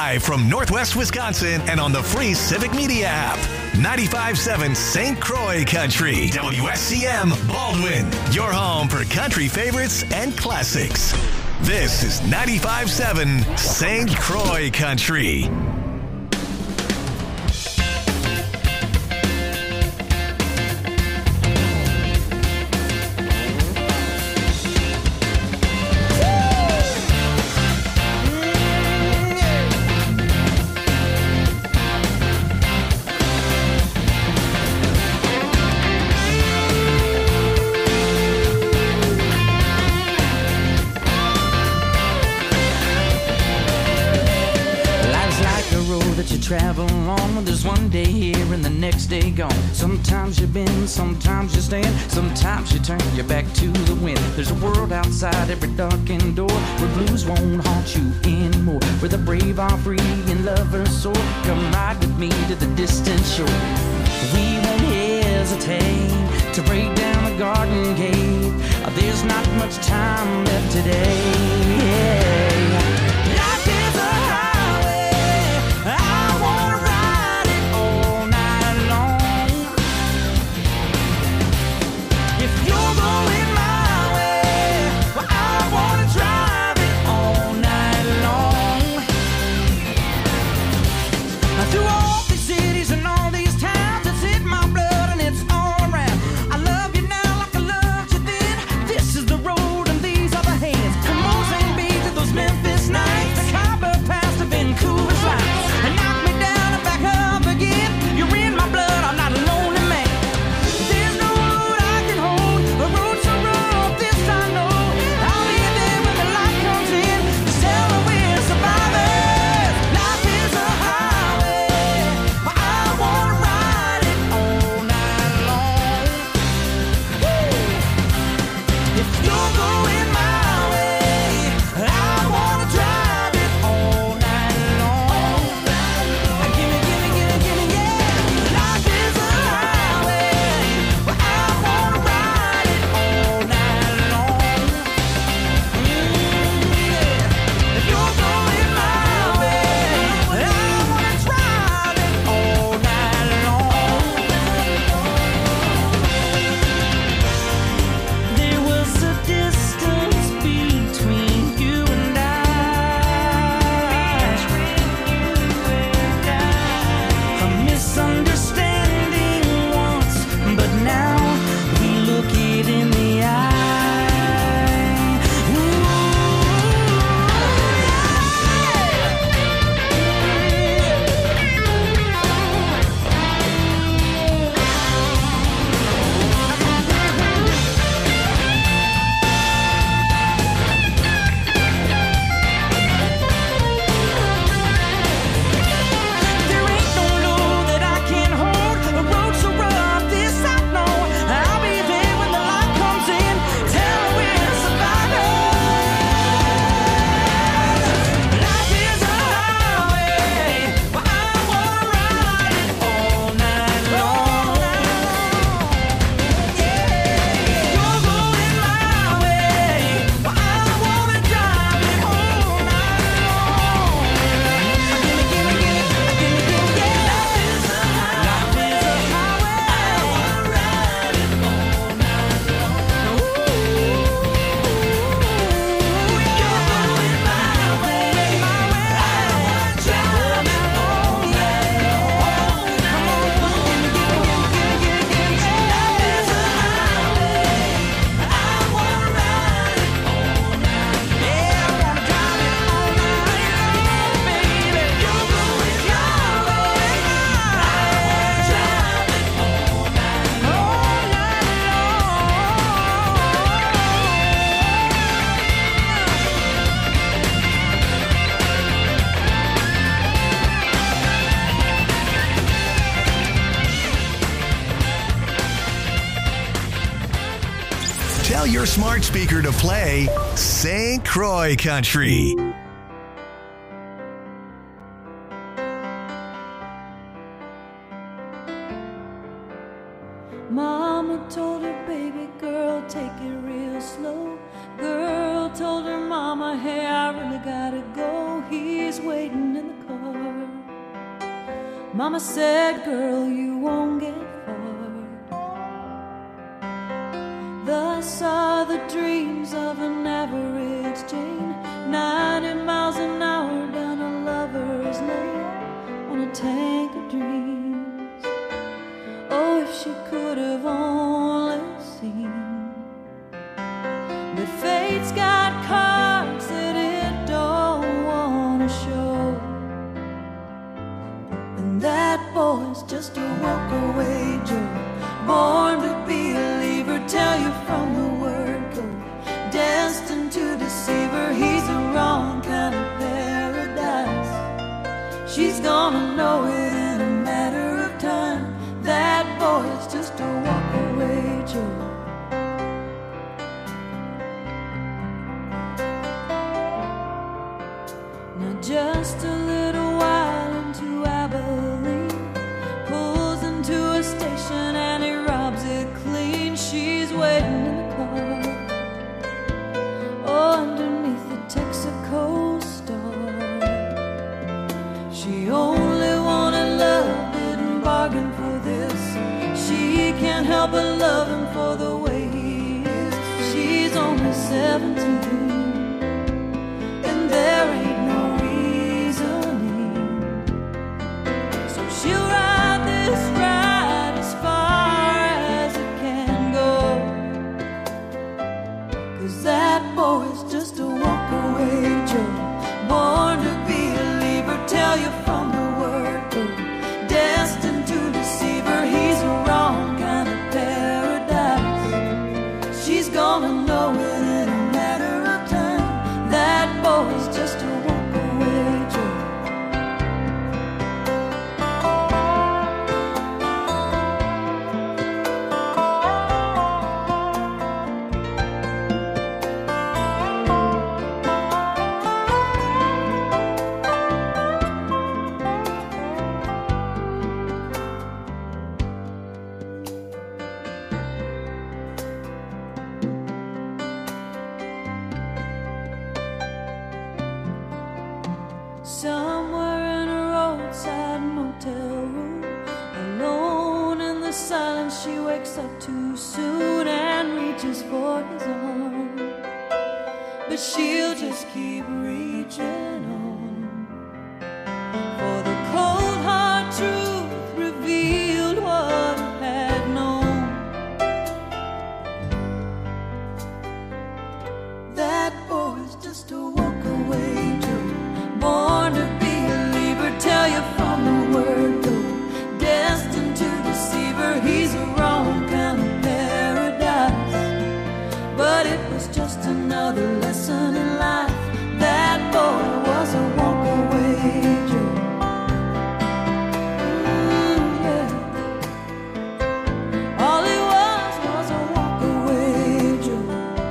live from Northwest Wisconsin and on the free Civic Media app. 95.7 St. Croix Country. WSCM Baldwin. Your home for country favorites and classics. This is 95.7 St. Croix Country. Travel on, there's one day here and the next day gone. Sometimes you bend, sometimes you stand, sometimes you turn your back to the wind. There's a world outside every darkened door where blues won't haunt you anymore, where the brave are free and lovers soar. Come ride with me to the distant shore. We won't hesitate to break down the garden gate. There's not much time left today. Yeah. Life is a Tell your smart speaker to play St. Croix Country. Mama told her baby girl, take it real slow. Girl told her mama, hey, I really gotta go. He's waiting in the car. Mama said, girl, you won't get far. Thus are the dreams of an average Jane, 90 miles an hour down a lover's lane on a tank of dreams. Oh, if she could have only seen that fate's got cards that it don't want to show, and that boy's just a walk-away Joe, born to be a lever, tell you from the word go, destined to deceive her. He's the wrong kind of paradise. She's gonna know it in a matter of time. That boy's just a walk-away Joe. Now just a little while into Abilene, pulls into a station and he robs it clean. She's waiting in the car, oh, underneath the Texaco star. She only wanted love, didn't bargain for this. She can't help but love him for the way he is. She's only 17, and there ain't no reasoning. So she'll ride this ride as far as it can go, 'cause that boy's just a walk-away Joe, born to be a lever, tell you from the word go, destined to deceive her. He's a wrong kind of paradise. She's gonna know it in a matter of time. That boy's just a walk-away Joe. Somewhere in a roadside motel room, alone in the silence, she wakes up too soon and reaches for his arm, but she'll just keep reaching on, for the cold hard truth revealed what he had known. That boy's just a walk-away Joe, born to be a lever, tell you from the word go, destined to deceive her. He's a wrong kind of paradise, but it was just another lesson in life. That boy was a walk-away Joe. Yeah. All he was a walk-away Joe.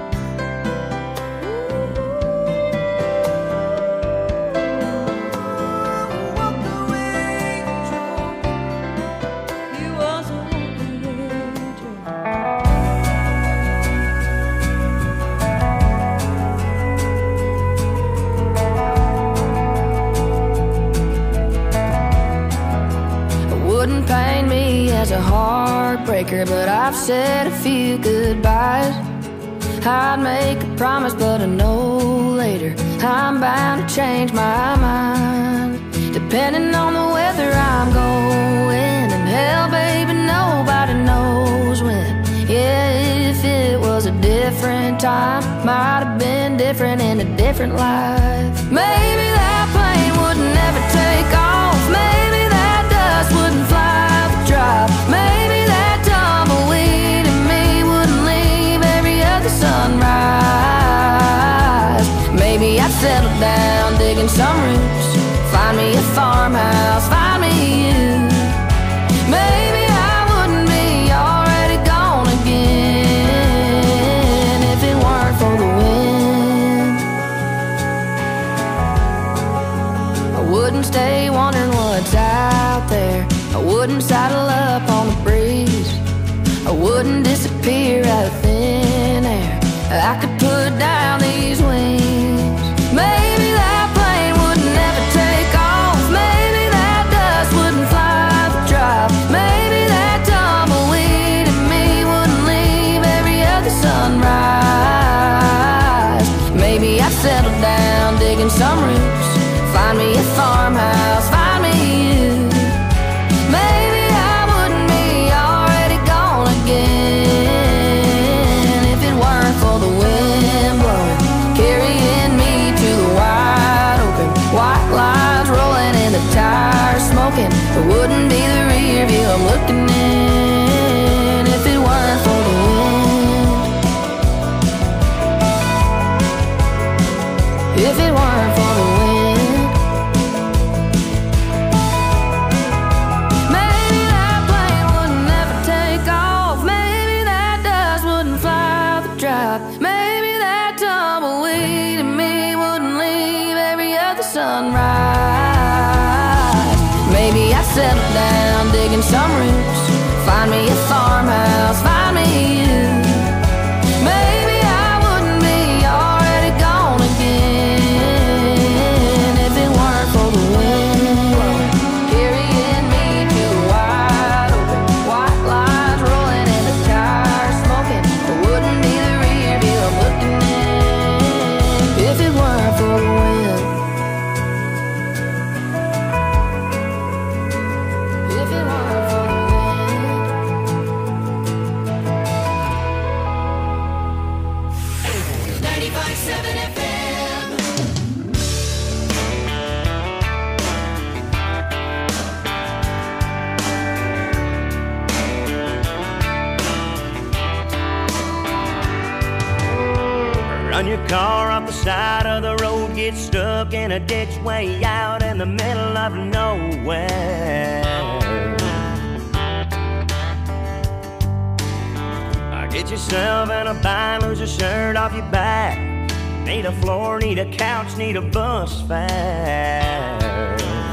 Wouldn't paint me as a heartbreaker, but I've said a few goodbyes. I'd make a promise, but I know later I'm bound to change my mind, depending on the weather I'm going. And hell, baby, nobody knows when. Yeah, if it was a different time, might have been different in a different life. Maybe that plane would never take off. Maybe that dust wouldn't fly the drop. Maybe that tumbleweed in me wouldn't leave every other sunrise. Maybe I'd settle down, digging some roots, find me a farmhouse, find me you. Maybe I wouldn't be already gone again if it weren't for the wind. I wouldn't stay wondering digging some roots. Find me a farmhouse, find me you. Maybe I wouldn't be already gone again if it weren't for the wind blowing, carrying me to the wide open. White lines rolling and the tires smoking. It wouldn't be the rear view I'm looking in if it weren't for the wind. If it weren't for the wind. Maybe that plane wouldn't ever take off. Maybe that dust wouldn't fly the drive. Maybe that tumbleweed in me wouldn't leave every other sunrise. Maybe I'd settle down digging some roots. Find me a farmhouse, find me you. Maybe I wouldn't be already gone again if it weren't for the wind carrying me to the wide open. White lines rolling and the tires smoking. It wouldn't be the rear view I'm looking in if it weren't for the wind. If it weren't for the wind. 95.7 FM. Run your car off the side of the road, get stuck in a ditch way out in the middle of nowhere. Get yourself in a bind, lose your shirt off your back. Need a floor, need a couch, need a bus fare.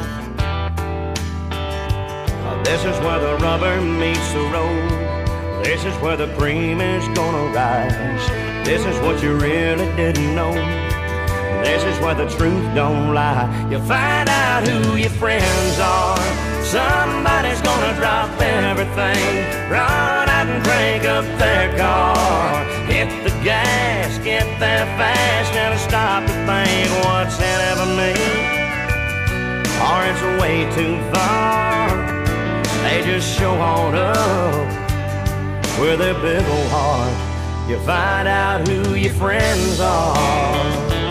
This is where the rubber meets the road. This is where the cream is gonna rise. This is what you really didn't know. This is where the truth don't lie. You find out who your friends are. Somebody's gonna drop everything, run out and crank up their car. Hit the gas, get there fast, never stop to think what's in it for me, or it's way too far. They just show on up with their big old heart. You find out who your friends are.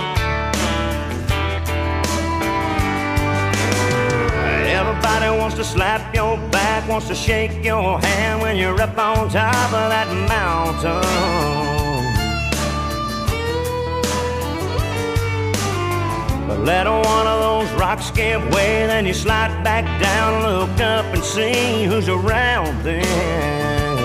Everybody wants to slap your back, wants to shake your hand when you're up on top of that mountain. But let one of those rocks give way, then you slide back down, look up and see who's around then.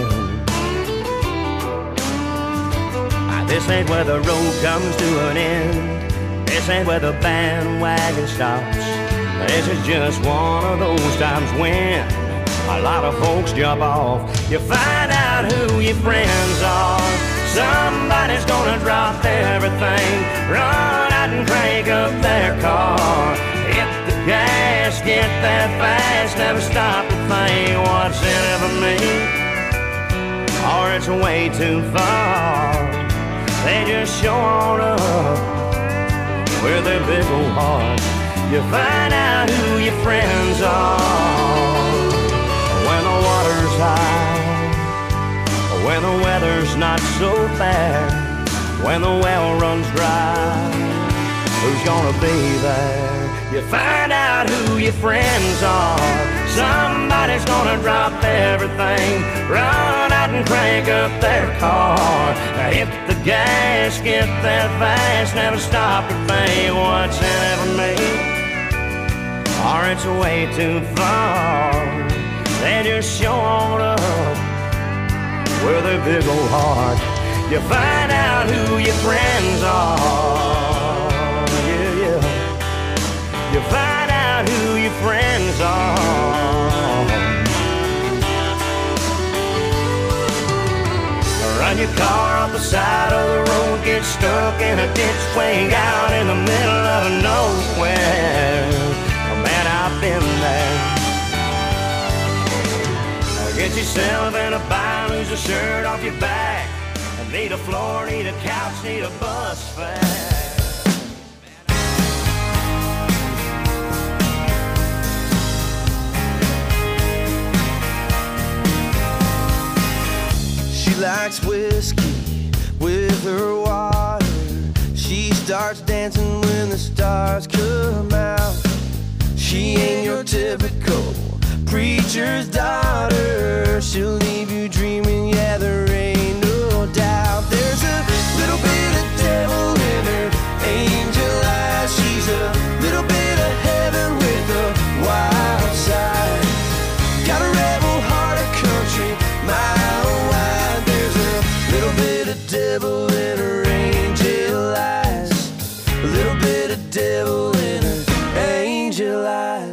This ain't where the road comes to an end. This ain't where the bandwagon stops. This is just one of those times when a lot of folks jump off. You find out who your friends are. Somebody's gonna drop everything, run out and crank up their car. Hit the gas, get there fast, never stop to think what's in it for me, or it's way too far. They just show on up with their big old heart. You find out who your friends are when the water's high, when the weather's not so bad, when the well runs dry. Who's gonna be there? You find out who your friends are. Somebody's gonna drop everything, run out and crank up their car. Hit the gas, get there fast, never stop to think what's in it for me, or it's way too far. They just show on up with their big old heart. You find out who your friends are. Yeah, yeah. You find out who your friends are. Run your car off the side of the road, get stuck in a ditch way out in the middle of nowhere. Man, I've been there. Get yourself in a bind, lose a shirt off your back. Need a floor, need a couch, need a bus fare. She likes whiskey with her water. She starts dancing when the stars come out. She ain't your typical preacher's daughter. She'll leave you dreaming, yeah, there ain't no doubt. There's a little bit of devil in her angel eyes. She's a little bit of heaven with a wild side. Got a rebel heart, a country mile wide. There's a little bit of devil in her angel eyes. A little bit of devil in her angel eyes.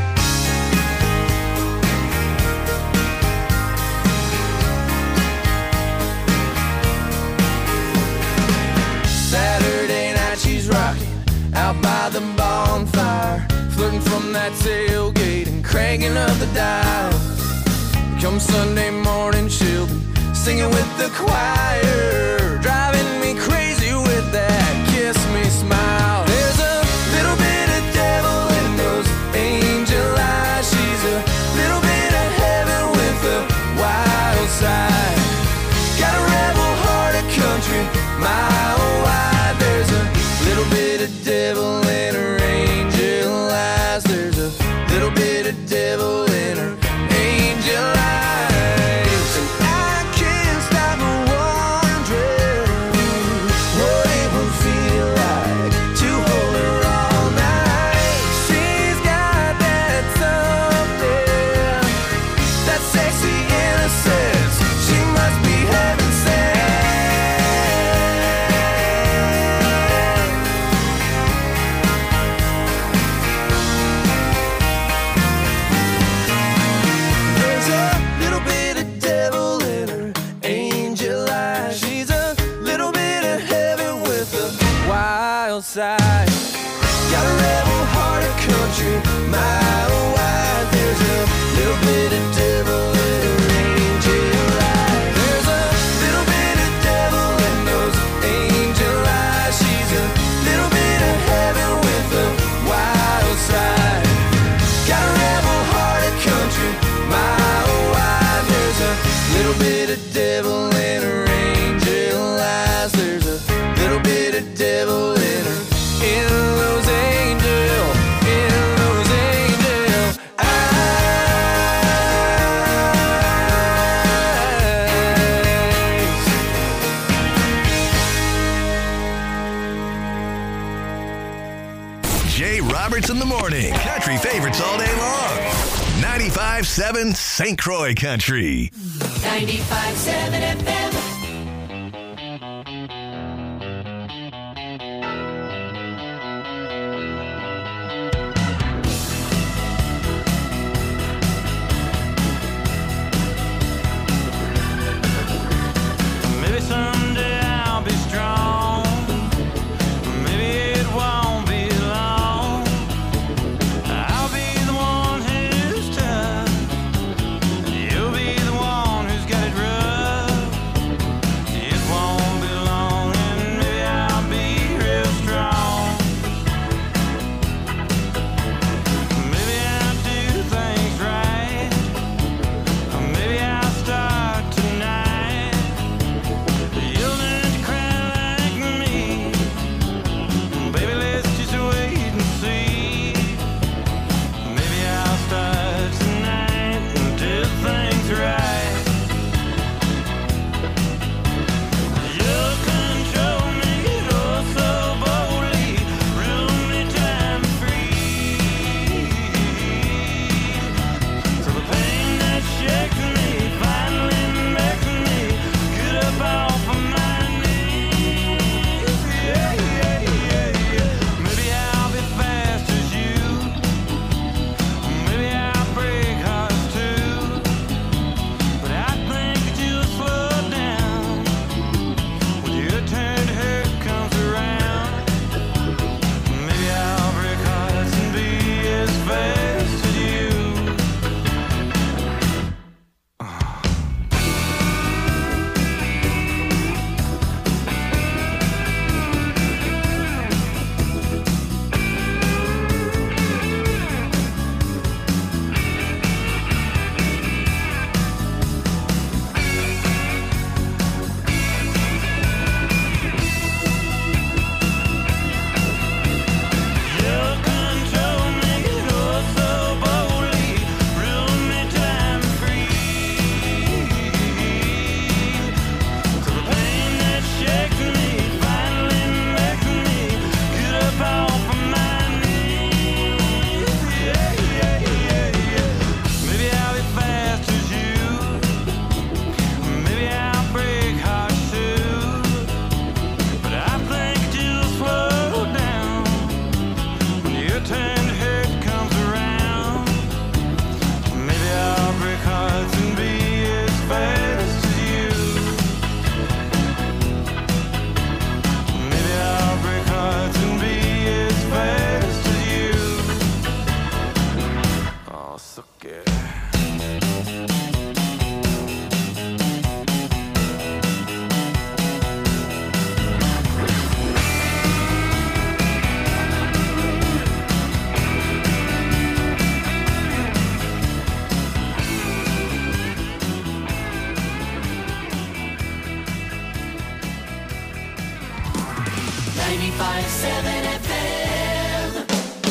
Saturday night she's rocking out by the bonfire, flirting from that tailgate and cranking up the dial. Come Sunday morning she'll be singing with the choir, driving me crazy with that kiss me smile. There's a little bit of devil in those angel eyes. She's a little bit of heaven with a wild side. Got a rebel heart, a country mile wide. There's a little bit of devil in her angel eyes. There's a little bit of devil in her angel eyes. And I can't stop wondering what it would feel like to hold her all night. She's got that something, that sexy innocence. She must be heaven sent. There's a little bit of devil in her angel eyes. She's a little bit of heaven with a wild side. Got a rebel heart, a country mile wide. There's a little bit of devil in her angel eyes. There's a little bit of devil in those angel eyes. She's a little bit of heaven with a wild side. Got a rebel heart, a country mile wide. There's a little bit of devil in her angel eyes. There's a little bit of devil in her, in those angel eyes. Jay Roberts in the morning. Country favorites all day long. 95.7 St. Croix Country. 95.7 FM. Maybe someday I'll be strong. Maybe it won't be long. I'll be the one who's tough. You'll be the one who's got it rough. 95.7 FM.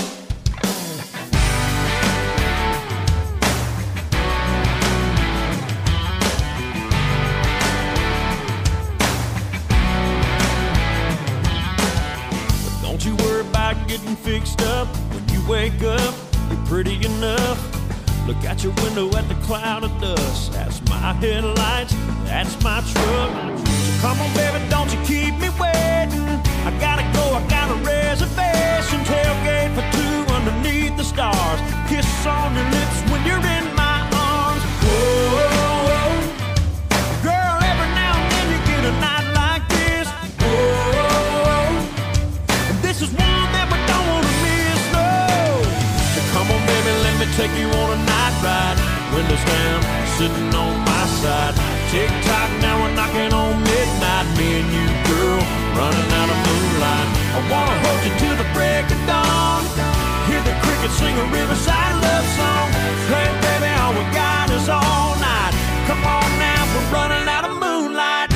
But don't you worry about getting fixed up. When you wake up, you're pretty enough. Look out your window at the cloud of dust. That's my headlights, that's my truck. So come on, baby, don't you keep me waiting. I gotta go, I got a reservation. Tailgate for two underneath the stars. Kiss on your lips when you're in my arms. Whoa, girl, every now and then you get a night like this. Whoa, and this is one that we don't want to miss, no. So come on, baby, let me take you on a night ride. Windows down, sitting on my side. Tick-tock, now we're knocking on midnight. Me and you, girl, running out of moonlight. I wanna hold you till the break of dawn. Hear the crickets sing a riverside love song. Hey, baby, all we got is all night. Come on now, we're running out of moonlight.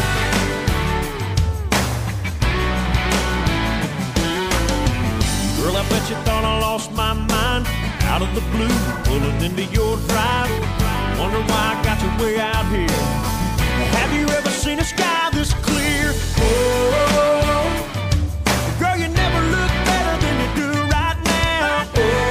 Girl, I bet you thought I lost my mind. Out of the blue, pulling into your drive. Wonder why I got you way out here. Have you ever seen a sky this clear? Oh, girl, you never look better than you do right now.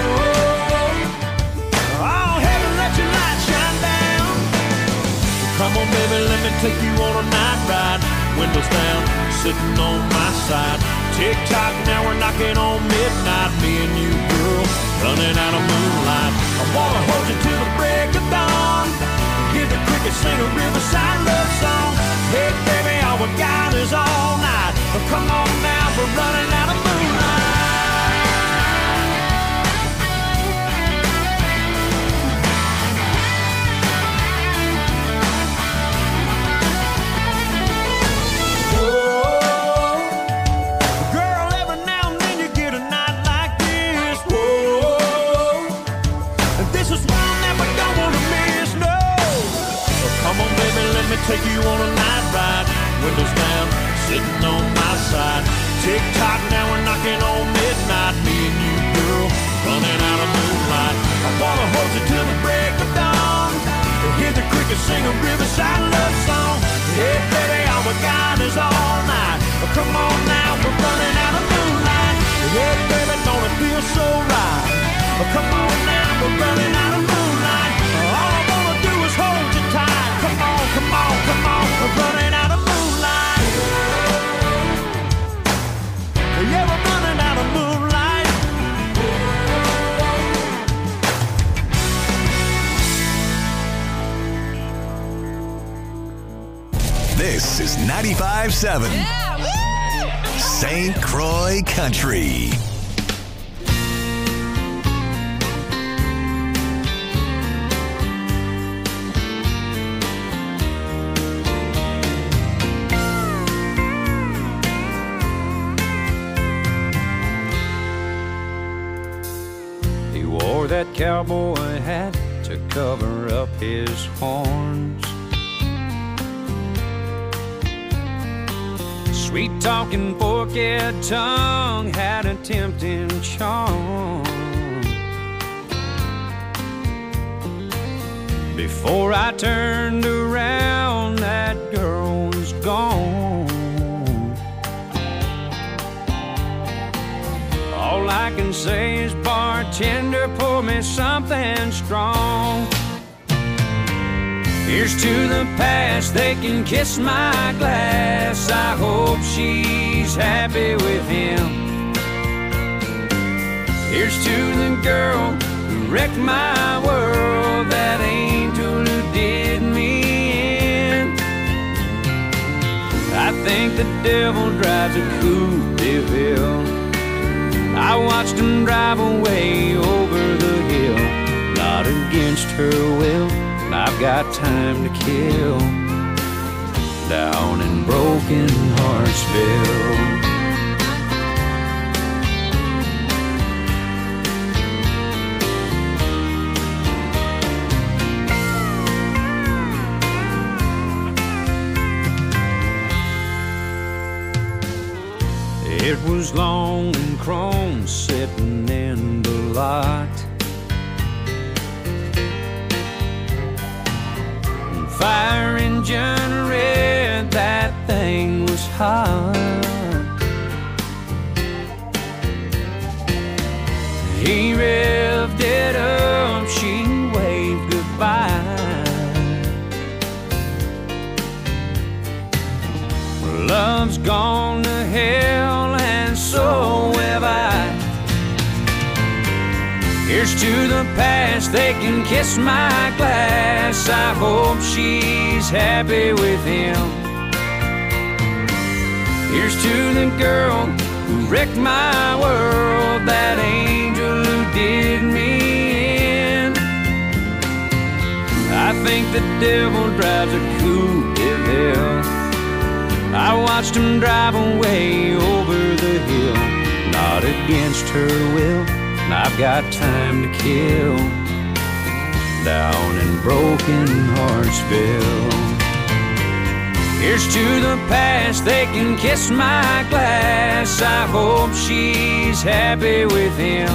Oh, heaven, let your light shine down. Come on, baby, let me take you on a night ride. Windows down, sitting on my side. Tick-tock, now we're knocking on midnight. Me and you, girl, running out of moonlight. I wanna hold you till the break of dawn. Hear the crickets sing a riverside love song. Hey, baby, all we got is all night. But come on now, we're running out of moonlight. Take you on a night ride, windows down, sitting on my side. Tick-tock, now we're knocking on midnight. Me and you, girl, running out of moonlight. I wanna hold you till the break of dawn. Hear the crickets sing a riverside love song. Hey, baby, all we got is all night. Come on now, we're running out of moonlight. Hey, baby, don't it feel so right? Come on now, we're running out of moonlight. All I wanna do is hold you tight. Come on, come on, come on, we're running out of moonlight. Yeah, we're running out of moonlight. This is 95.7 St. Croix Country. That cowboy hat to cover up his horns. Sweet talking forked tongue had a tempting charm. Before I turned around, that girl was gone. All I can say is, bartender, pour me something strong. Here's to the past, they can kiss my glass. I hope she's happy with him. Here's to the girl who wrecked my world, that angel who did me in. I think the devil drives a Coupe de Ville. I watched him drive away over the hill, not against her will. I've got time to kill down in Broken Heartsville. It was long and chrome sitting in the lot. Fire engine red, that thing was hot. He revved it up, she waved goodbye. Love's gone to hell and so have I. Here's to the past, they can kiss my glass. I hope she's happy with him. Here's to the girl who wrecked my world, that angel who did me in. I think the devil drives a coupe de ville. I watched him drive away over the hill, not against her will. I've got time to kill down in Broken Heartsville. Here's to the past, they can kiss my glass. I hope she's happy with him.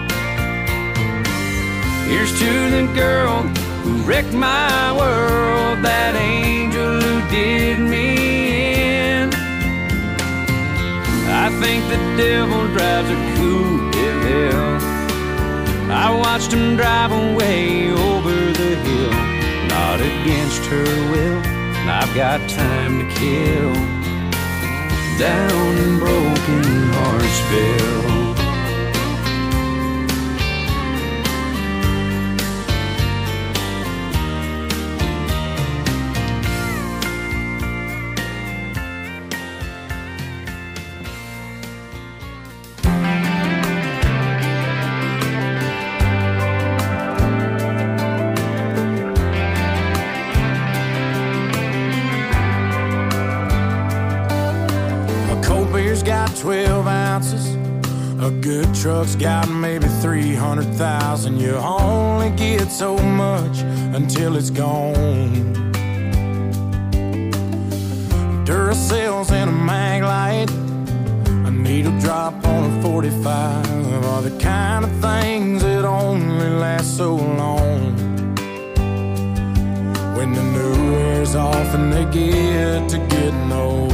Here's to the girl who wrecked my world, that angel who did me in. I think the devil drives a coupe de ville. I watched him drive away over the hill, not against her will. I've got time to kill down in Broken Heartsville. Got 12 ounces. A good truck's got maybe 300,000. You only get so much until it's gone. Duracell's in a mag light, a needle drop on a 45 are the kind of things that only last so long. When the new wears off and they get to getting old,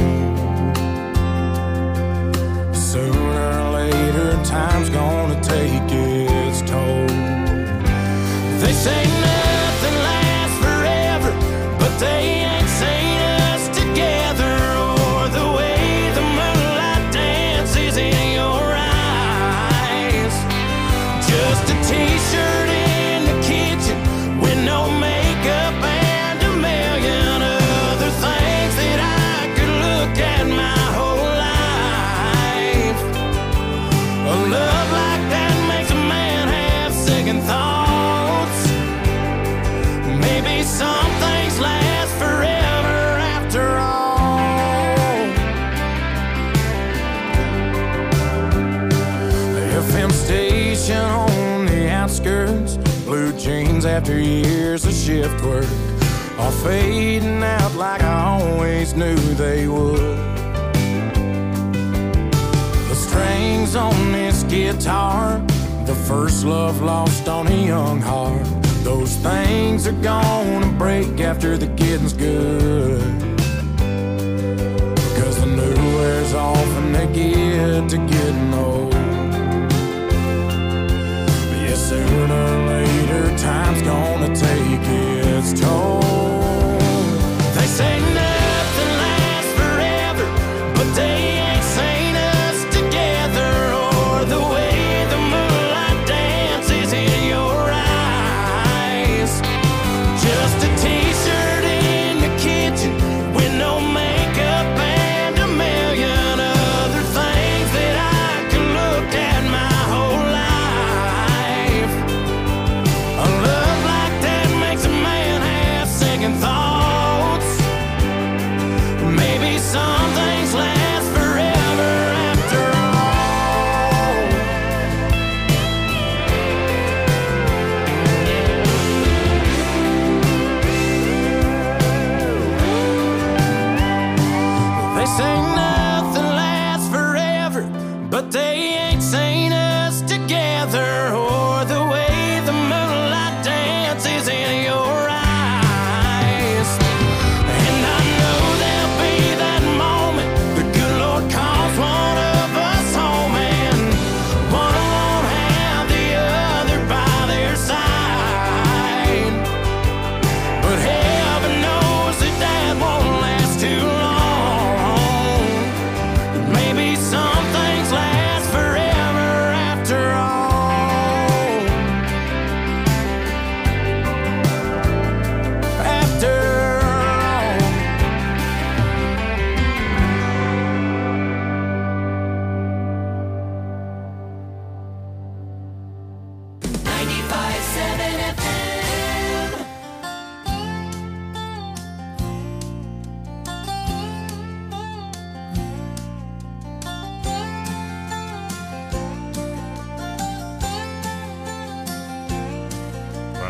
sooner or later, time's gonna take its toll. They say nothing lasts forever, but they ain't seen us together, or the way the moonlight dances in your eyes. Just a t-shirt in the kitchen with no makeup and a million other things that I could look at my whole life. A love like that makes a man have second thoughts. Maybe some things last forever after all. The FM station on the outskirts, blue jeans after years of shift work, are fading out like I always knew they would. Strings on this guitar, the first love lost on a young heart. Those things are gonna break after the getting's good, because the new wears off and they get to getting old. But yeah, sooner or later, time's gonna take its toll. They say nothing lasts forever, but they ain't seen us together, or the way the moonlight dances in your eyes. Just a t-shirt in the kitchen with no makeup and a million other things that I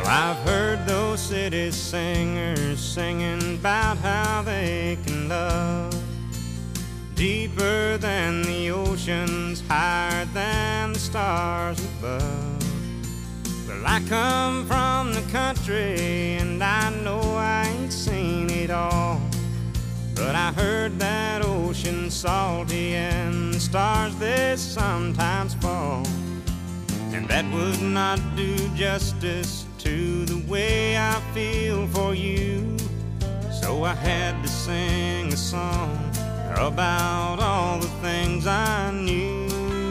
I've heard those city singers singing about how they can love deeper than the oceans, higher than the stars above. Well, I come from the country and I know I ain't seen it all, but I heard that ocean's salty and the stars they sometimes fall, and that would not do justice to the way I feel for you. So I had to sing a song about all the things I knew.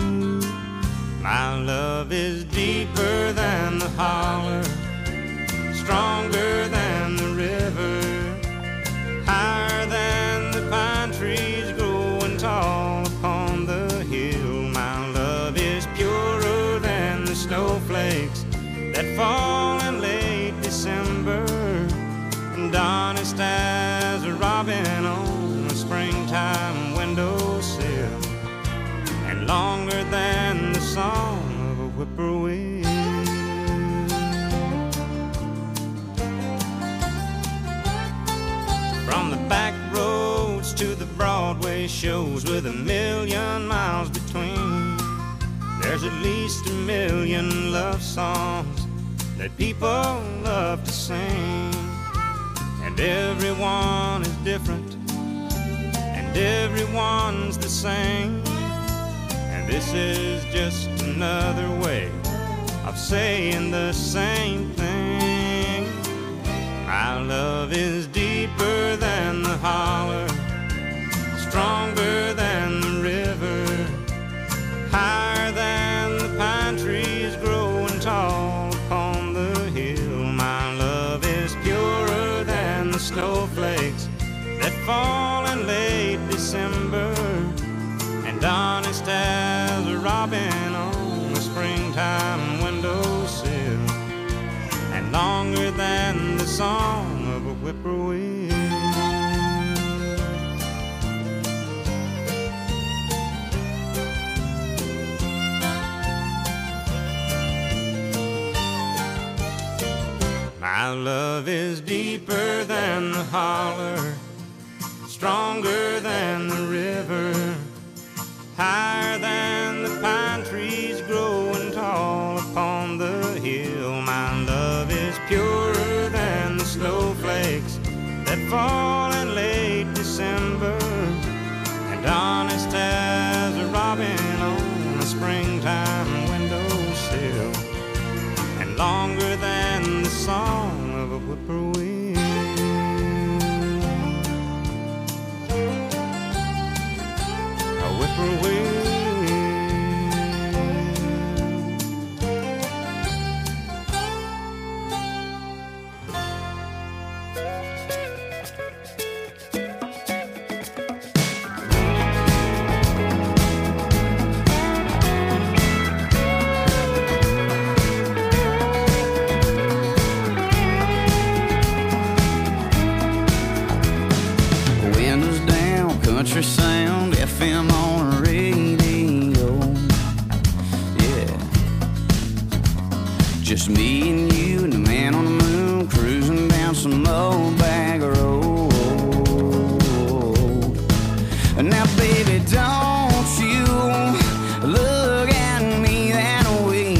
My love is deeper than the holler, stronger than the river, higher than the pine trees growing tall upon the hill. My love is purer than the snowflakes that fall in late December, and honest as a robin on a springtime windowsill, and longer than the song of a whippoorwill. From the back roads to the Broadway shows with 1,000,000 miles between, there's at least 1,000,000 love songs that people love to sing, and everyone is different and everyone's the same, and this is just another way of saying the same thing. My love is deeper than the holler, stronger than the river, higher than the pine trees growing tall upon the hill. My love is purer than the snowflakes that fall in late December, and honest as a robin on a springtime windowsill, and longer than the song of a whippoorwill. My love is deeper than the holler, stronger than the river, higher than the pine trees growing tall upon the hill. My love is purer than the snowflakes that fall in late December, and honest as a robin on a springtime windowsill, and longer than the song of a whippoorwill. A whippoorwill. Country sound, FM on the radio. Yeah, just me and you and the man on the moon cruising down some old bag road. Now, baby, don't you look at me that way,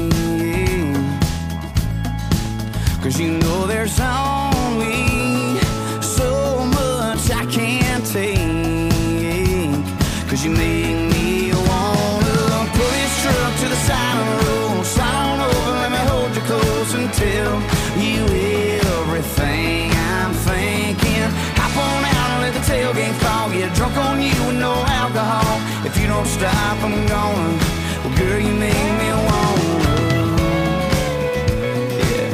'cause you know there's only so much I can't take. 'Cause you make me wanna pull this truck to the side of the road, slide on over, let me hold you close and tell you everything I'm thinking. Hop on out and let the tailgate fall, get drunk on you with no alcohol. If you don't stop, I'm gonna. Well, girl, you make me wanna. Yeah.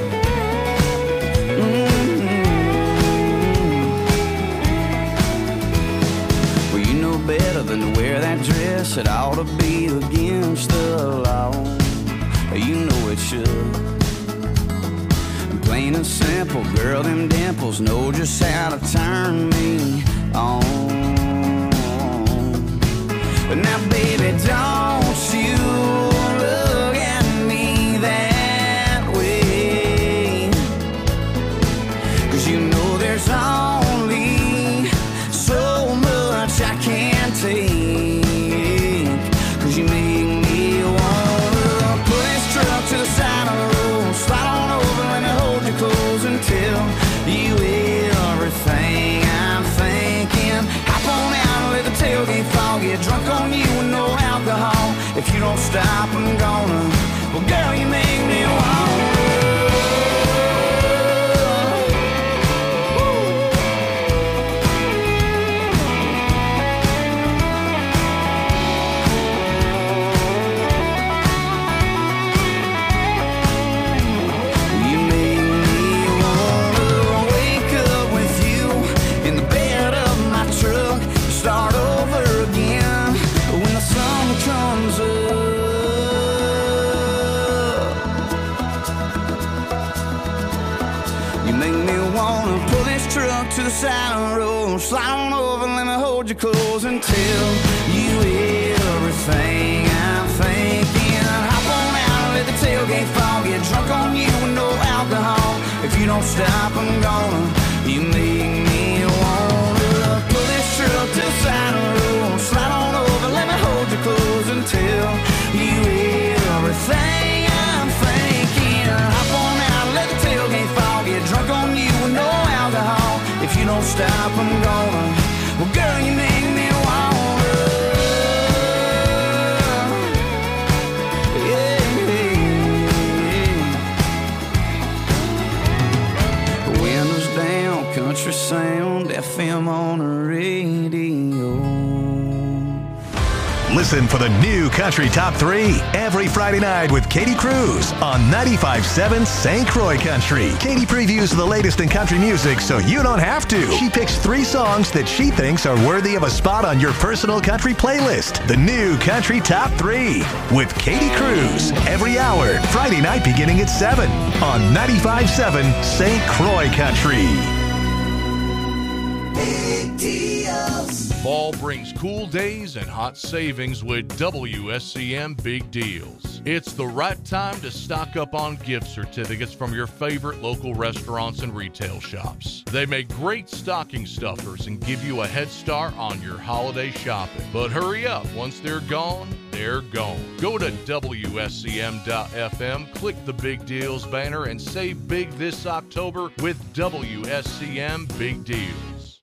Well, you know better than to wear that dress. It ought to be against the law. You know it should. Plain and simple, girl, them dimples know just how to turn me on. But now, baby, don't you look at me that way, get drunk on you with no alcohol. If you don't stop, I'm gonna. Well, girl, you make me wanna. Start over again when the sun comes up. You make me wanna pull this truck to the side of the road, slide on over, let me hold you close and tell you everything I'm thinking. Hop on out, let the tailgate fall, get drunk on you with no alcohol. If you don't stop, I'm gonna. You make me wanna pull this truck to the side of the road, slide on over, let me hold you close and tell you everything I'm thinking. Hop on out, let the tailgate fall, get drunk on you with no alcohol. If you don't stop, I'm gonna. Well, girl, you make me wanna. Yeah, yeah. Windows down, country sound, FM on the radio. Listen for the new Country Top 3 every Friday night with Katie Cruz on 95.7 St. Croix Country. Katie previews the latest in country music so you don't have to. She picks 3 songs that she thinks are worthy of a spot on your personal country playlist. The new Country Top 3 with Katie Cruz every hour, Friday night beginning at 7 on 95.7 St. Croix Country. Big deals. Fall brings cool days and hot savings with WSCM Big Deals. It's the right time to stock up on gift certificates from your favorite local restaurants and retail shops. They make great stocking stuffers and give you a head start on your holiday shopping. But hurry up, once they're gone, they're gone. Go to WSCM.FM, click the Big Deals banner, and save big this October with WSCM Big Deals.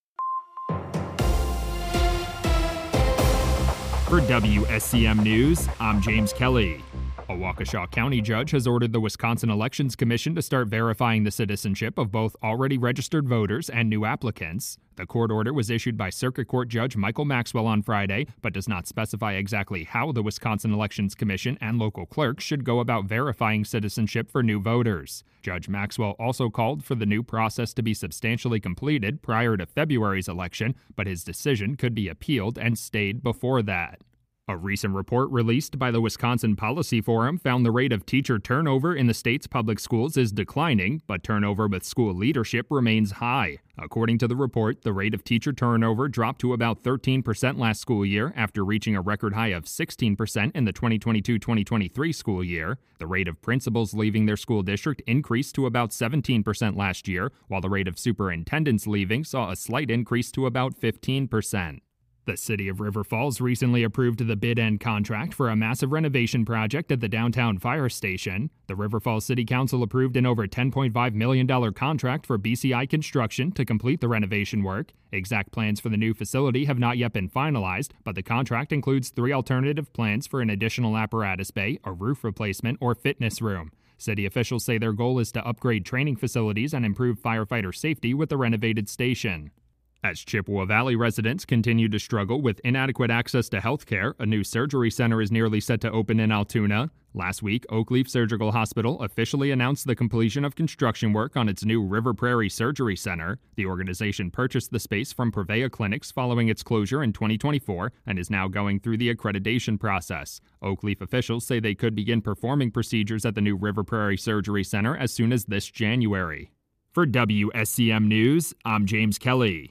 For WSCM News, I'm James Kelly. A Waukesha County judge has ordered the Wisconsin Elections Commission to start verifying the citizenship of both already registered voters and new applicants. The court order was issued by Circuit Court Judge Michael Maxwell on Friday, but does not specify exactly how the Wisconsin Elections Commission and local clerks should go about verifying citizenship for new voters. Judge Maxwell also called for the new process to be substantially completed prior to February's election, but his decision could be appealed and stayed before that. A recent report released by the Wisconsin Policy Forum found the rate of teacher turnover in the state's public schools is declining, but turnover with school leadership remains high. According to the report, the rate of teacher turnover dropped to about 13% last school year after reaching a record high of 16% in the 2022-2023 school year. The rate of principals leaving their school district increased to about 17% last year, while the rate of superintendents leaving saw a slight increase to about 15%. The City of River Falls recently approved the bid and contract for a massive renovation project at the downtown fire station. The River Falls City Council approved an over $10.5 million contract for BCI Construction to complete the renovation work. Exact plans for the new facility have not yet been finalized, but the contract includes 3 alternative plans for an additional apparatus bay, a roof replacement, or fitness room. City officials say their goal is to upgrade training facilities and improve firefighter safety with the renovated station. As Chippewa Valley residents continue to struggle with inadequate access to health care, a new surgery center is nearly set to open in Altoona. Last week, Oakleaf Surgical Hospital officially announced the completion of construction work on its new River Prairie Surgery Center. The organization purchased the space from Prevea Clinics following its closure in 2024 and is now going through the accreditation process. Oakleaf officials say they could begin performing procedures at the new River Prairie Surgery Center as soon as this January. For WSCM News, I'm James Kelly.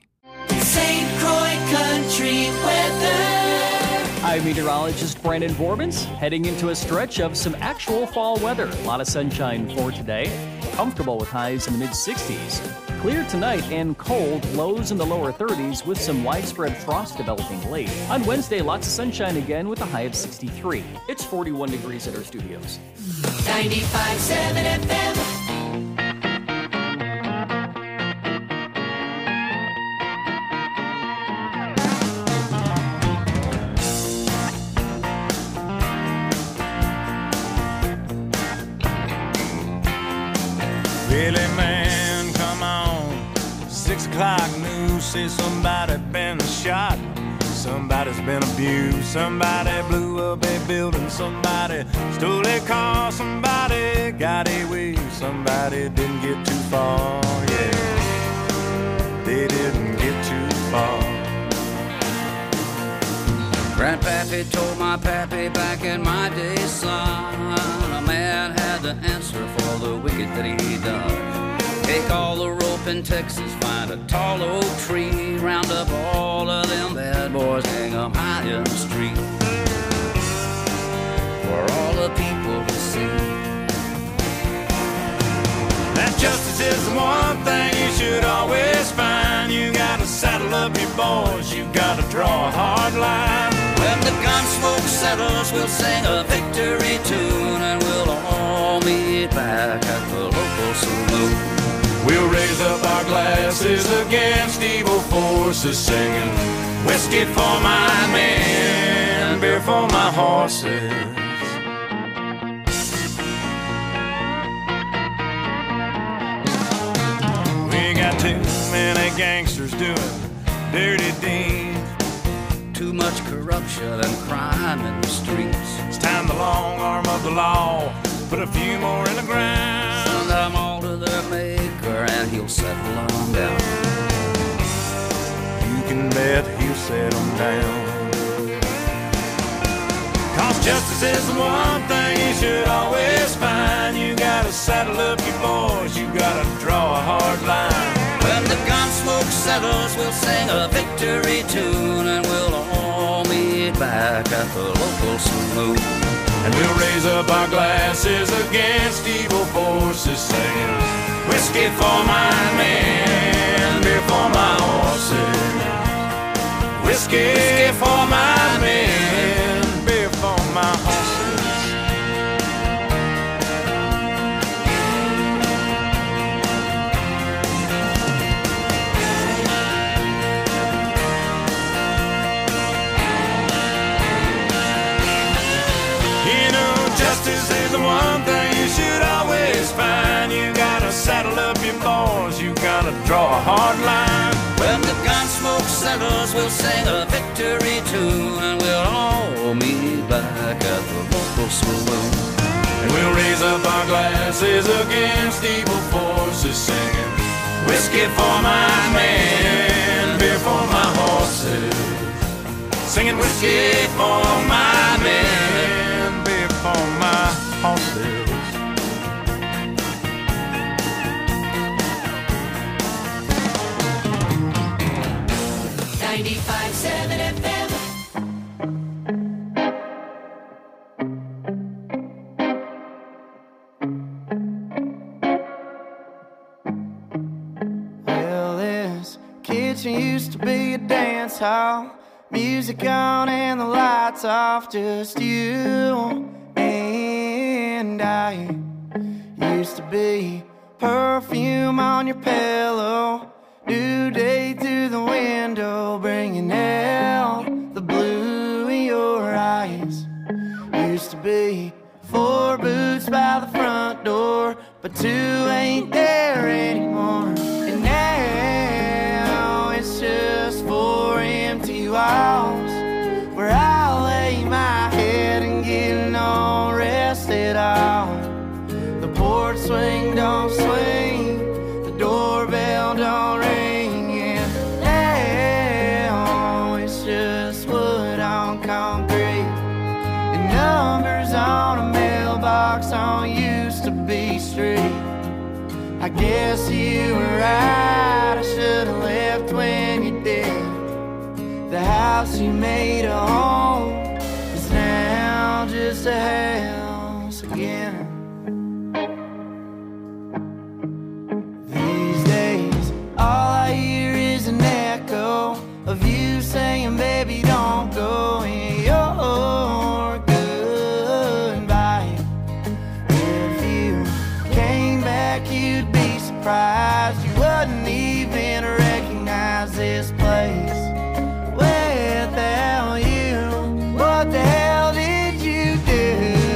St. Croix Country weather. I'm meteorologist Brandon Borbans, heading into a stretch of some actual fall weather. A lot of sunshine for today. Comfortable with highs in the mid-60s. Clear tonight and cold, lows in the lower 30s with some widespread frost developing late. On Wednesday, lots of sunshine again with a high of 63. It's 41 degrees at our studios. 95.7 FM. o'clock news says somebody been shot, somebody's been abused, somebody blew up a building, somebody stole a car, somebody got away, somebody didn't get too far, yeah, they didn't get too far. Grandpappy told my pappy back in my day, son, a man had to answer for the wicked that he done. Take all the rope in Texas, find a tall oak tree, round up all of them bad boys, hang them high in the street, for all the people to see. That justice is the one thing you should always find. You gotta saddle up your boys, you gotta draw a hard line. When the gun smoke settles, we'll sing a victory tune, and we'll all meet back at the local saloon. We'll raise up our glasses against evil forces, singing whiskey for my men, beer for my horses. We got too many gangsters doing dirty deeds, too much corruption and crime in the streets. It's time the long arm of the law put a few more in the ground. Send them all to their maker and he'll settle them down. You can bet he'll settle them down. Cause justice is the one thing you should always find. You gotta saddle up your boys, you gotta draw a hard line. When the gun smoke settles, we'll sing a victory tune, and we'll all meet back at the local saloon. And we'll raise up our glasses against evil forces, singing whiskey for my men, beer for my horses. Whiskey for my men, beer for my horses. Justice is the one thing you should always find. You gotta saddle up your boys, you gotta draw a hard line. When the gun smoke settles, we'll sing a victory tune, and we'll all meet back at the local saloon. And we'll raise up our glasses against evil forces, singing whiskey for my men, beer for my horses. Singing whiskey for my men, beer for my horses. 95.7 FM. Well, this kitchen used to be a dance hall, music on and the lights off, just you and I. Used to be perfume on your pillow, new day through the window, bringing out the blue in your eyes. Used to be 4 boots by the front door, but 2 ain't there anymore. And now it's just 4 empty walls, where I lay my head and get no rest at all. The porch swing don't swing, the doorbell don't ring, and now it's just wood on concrete and numbers on a mailbox on used to be street. I guess you were right, I should've left when you did. The house you made a home is now just a house again. These days, all I hear is an echo of you saying, baby, don't go, and your goodbye. If you came back, you'd be surprised you wouldn't even recognize this place without you. What the hell did you do?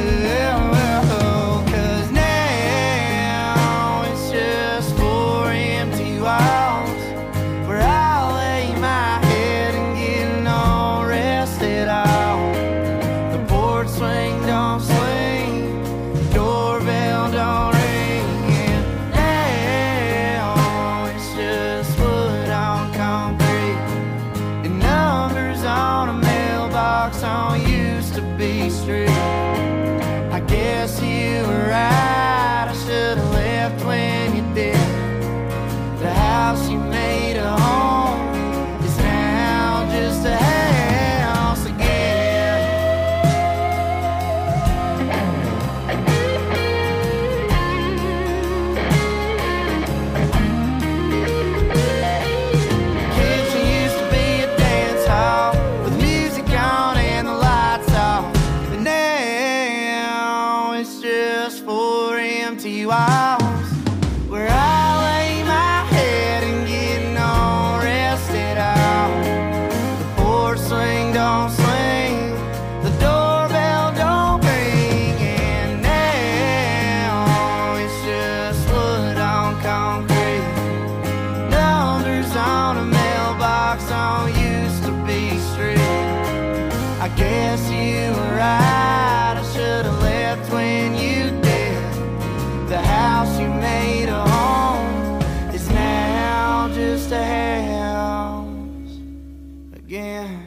'Cause now it's just 4 empty walls, be strict. I guess you were right, I should have left when you did. The house you made a home is now just a house again. Kitchen used to be a dance hall with music on and the lights off, but now it's just 4 empty walls where I lay my head and get no rest at all. The porch swing don't swing, the doorbell don't ring, and now it's just wood on concrete. Numbers on a mailbox don't used to be strict. I guess you were right, I should have left when you did. The house you made a home is now just a house again.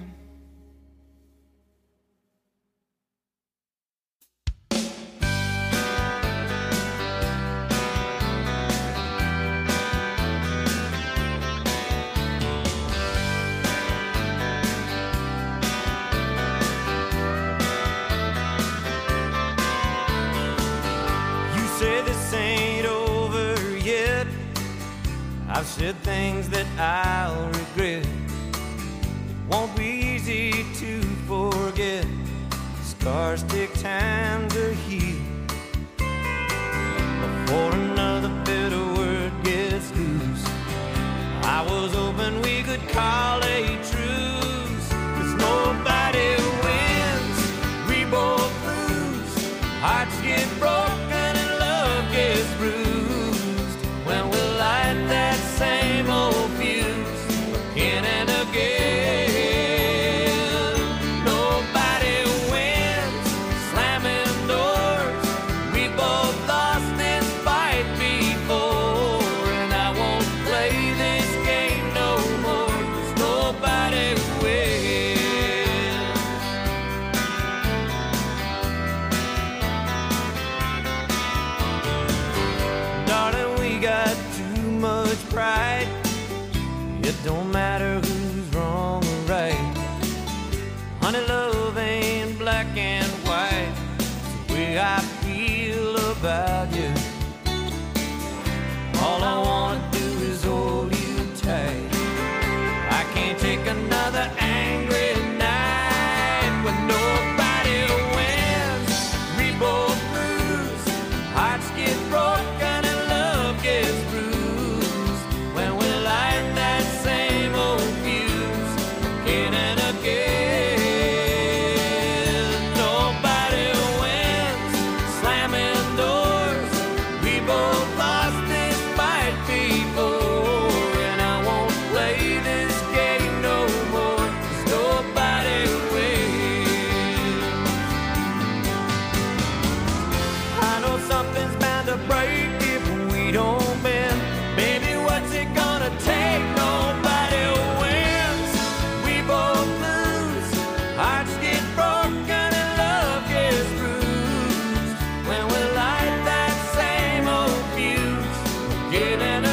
You say this ain't over yet. I've said things that I'll regret. It won't be easy to forget. Scars take time to heal. Before another bitter word gets loose, I was hoping we could call a truce. 'Cause nobody wins, we both lose. Hearts get broken and love gets bruised when we light that same old fuse again and again. Nobody wins, slamming doors. We both lost this fight before, and I won't play this game no more. 'Cause nobody wins. Darling, we got too much pride. It don't matter who's wrong or right. Honey, love ain't black and white. It's the way I feel about you. All I wanna do is hold you tight. I can't take another angry night when nobody wins. We both lose. Hearts get broken and love gets bruised when we light that same old fuse again and again. Nobody wins, slamming doors. We both lost this fight before, and I won't play this game no more. 'Cause nobody wins. I know something's bound to break if we don't bend. Baby, what's it gonna take? Nobody wins. We both lose. Hearts get broken and love gets bruised when we light that same old fuse again and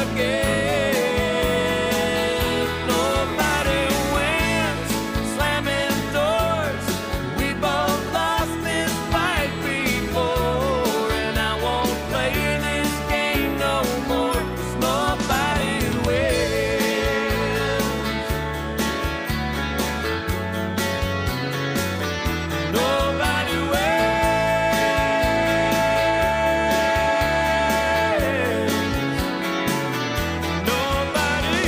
again. Nobody wins, slamming doors. We both lost this fight before, and I won't play this game no more. 'Cause nobody wins. Nobody wins. Nobody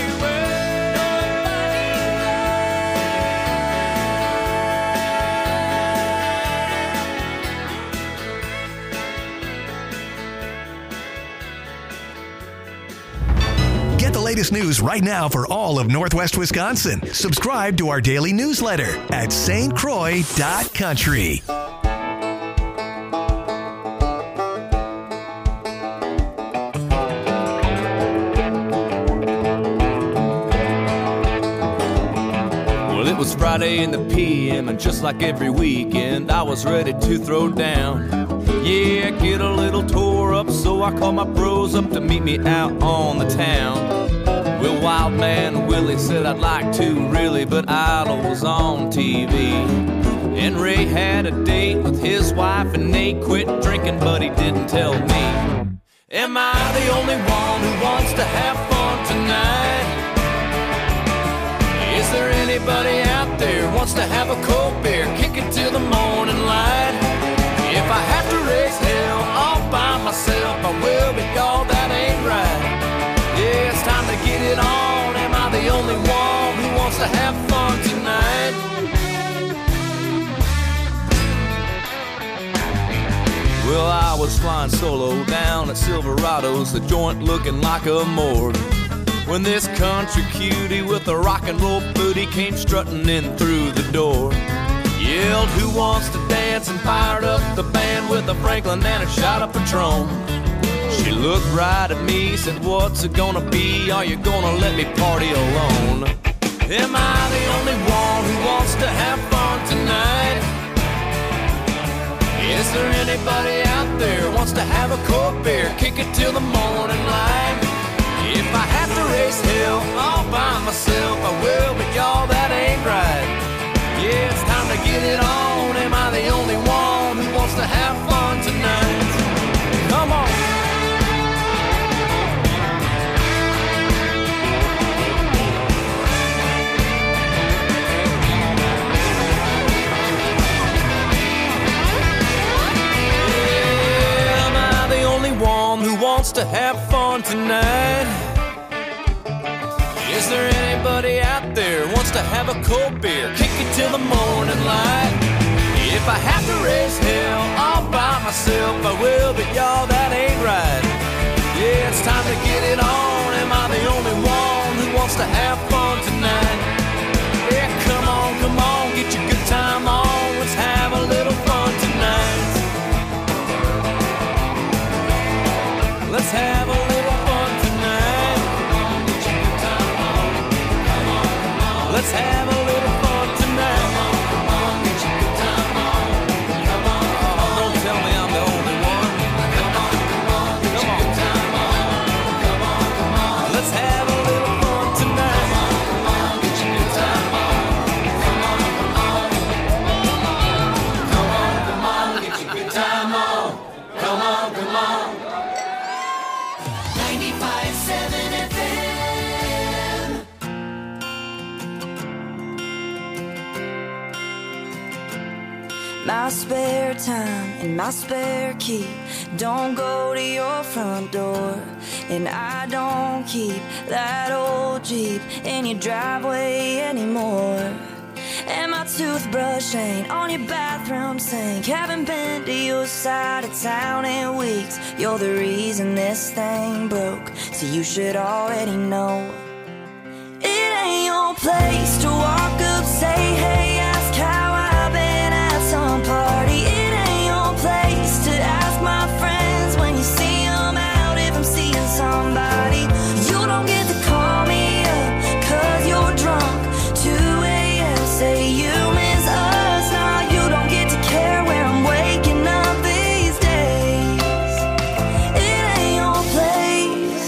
Get the latest news right now for all of Northwest Wisconsin. Subscribe to our daily newsletter at stcroix.country. was Friday in the PM, and just like every weekend, I was ready to throw down. Yeah, get a little tore up, so I called my bros up to meet me out on the town. Well, Wild Man Willie said I'd like to, really, but Idol was on TV. And Ray had a date with his wife, and Nate quit drinking, but he didn't tell me. Am I the only one who wants to have fun tonight? Is there anybody out there who wants to have a cold beer, kick it till the morning light? If I have to raise hell all by myself, I will, but y'all, that ain't right. Yeah, it's time to get it on. Am I the only one who wants to have fun tonight? Well, I was flying solo down at Silverado's, the joint looking like a morgue, when this country cutie with a rock and roll booty came strutting in through the door. Yelled, who wants to dance, and fired up the band with a Franklin and a shot of Patron. She looked right at me, said, what's it gonna be? Are you gonna let me party alone? Am I the only one who wants to have fun tonight? Is there anybody out there who wants to have a cold beer, kick it till the morning light? If I have to raise hell all by myself, I will, but y'all, that ain't right. Yeah, it's time to get it on. Am I the only one who wants to have fun tonight? Come on. Yeah, am I the only one who wants to have fun tonight? Is there anybody out there who wants to have a cold beer, kick it till the morning light? If I have to raise hell all by myself, I will, but y'all, that ain't right. Yeah, it's time to get it on. Am I the only one who wants to have fun tonight? Yeah, come on, get your good time on. Let's have a little fun tonight. Let's have a little fun tonight. Let's have a little fun tonight. Come on, get your good time on. Come on, don't tell me I'm the only one. Come on, get your good time on. Come on, let's have a little fun tonight. Come on, get your good time on. Come on, get your good time on. Come on. 95.7 FM. My spare time and my spare key don't go to your front door, and I don't keep that old Jeep in your driveway anymore. And my toothbrush ain't on your bathroom sink. Haven't been to your side of town in weeks. You're the reason this thing broke, so you should already know. It ain't your place to walk up, say hey, ask how I've been at some party. It ain't your place to ask my friends when you see them out if I'm seeing somebody. You don't get to call me up 'cause you're drunk. 2 a.m. say you miss us. Now you don't get to care where I'm waking up these days. It ain't your place.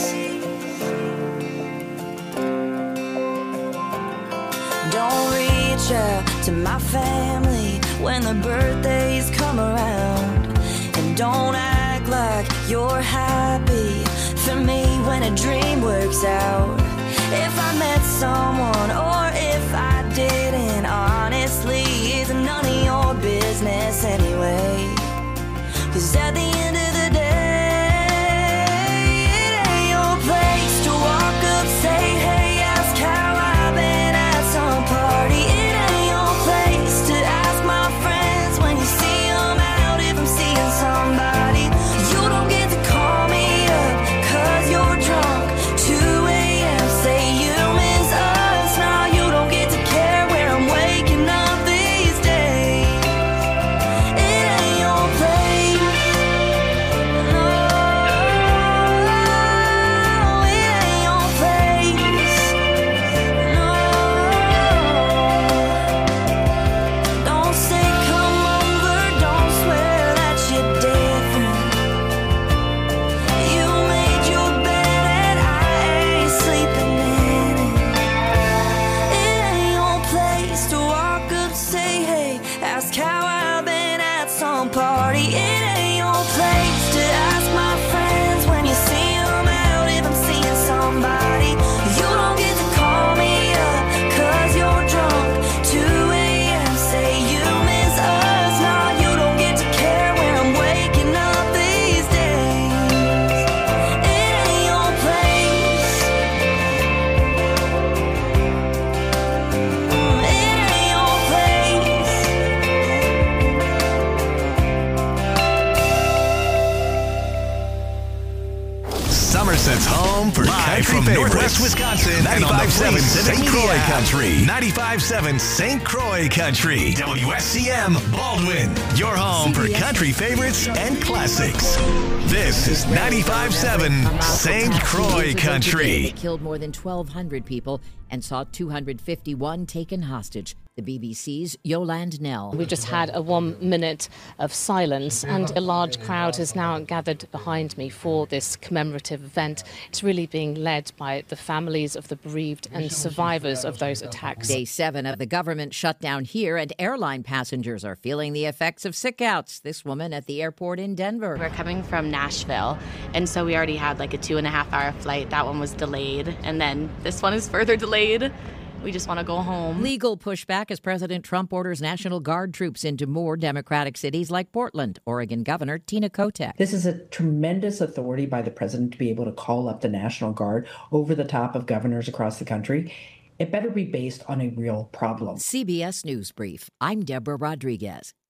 Don't reach out to my family when the birthdays come around, and don't act like you're happy for me when a dream works out. If I met someone or if I didn't, honestly, it's none of your business anyway. 'Cause at the end of the day, it ain't your place to walk up, say hey, ask how I've been at some party. It ain't your place to ask my friends when you see them out if I'm seeing somebody. You don't get to call me up 'cause you're drunk. 2 a.m. say you miss us. Now you don't get to care where cowhide been at some party. It ain't your place to ask my friends when you see them out if I'm seeing somebody. You don't get to call me up 'cause you're drunk. 2 a.m. say you miss us. Nah, you don't get to care when I'm waking up these days. It ain't your place. It ain't your place. Somerset's home for country from Northwest Wisconsin, 95.7 St. Croix Country. 95.7 St. Croix Country. WSCM Baldwin. Your home for country favorites and classics. This is 95.7 St. Croix Country. It killed more than 1,200 people and saw 251 taken hostage. The BBC's Yolande Nell. We've just had a 1 minute of silence, and a large crowd has now gathered behind me for this commemorative event. It's really being led by the families of the bereaved and survivors of those attacks. Day 7 of the government shutdown here, and airline passengers are feeling the effects of sickouts. This woman at the airport in Denver. We're coming from Nashville, and so we already had like a 2.5-hour flight. That one was delayed, and then this one is further delayed. We just want to go home. Legal pushback as President Trump orders National Guard troops into more Democratic cities like Portland. Oregon Governor Tina Kotek. This is a tremendous authority by the president to be able to call up the National Guard over the top of governors across the country. It better be based on a real problem. CBS News Brief. I'm Deborah Rodriguez.